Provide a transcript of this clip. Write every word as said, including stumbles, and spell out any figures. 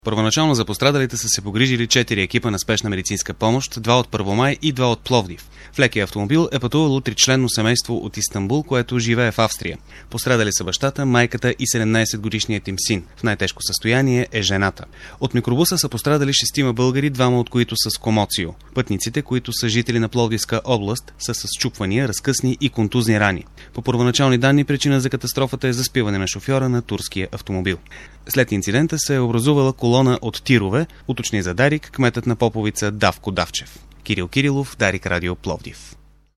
Първоначално за пострадалите са се погрижили четири екипа на спешна медицинска помощ, два от Първомай и два от Пловдив. В лекия автомобил е пътувало тричленно семейство от Истанбул, което живее в Австрия. Пострадали са бащата, майката и седемнайсетгодишният им син. В най-тежко състояние е жената. От микробуса са пострадали шестима българи, двама от които с комоцио. Пътниците, които са жители на Пловдивска област, са с счупвания, разкъсни и контузни рани. По първоначални данни причина за катастрофата е заспиване на шофьора на турския автомобил. След инцидента се е образувала колона от тирове, уточни за Дарик кметът на Поповица Давко Давчев. Кирил Кирилов, Дарик Радио, Пловдив.